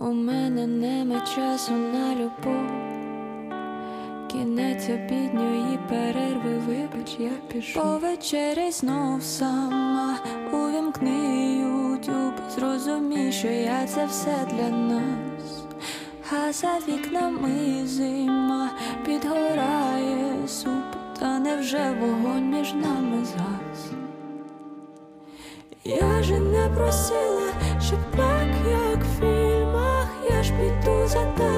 У мене нема часу на любов, кінець обідньої перерви, вибач, я пішу. Повечеряй знов сама, увімкни ютюб, зрозумій, що я це все для нас. А за вікнами зима, підгорає суп, та невже вогонь між нами згас? Я же не просила, щоб так, як в фільмах, я ж піду за тебе.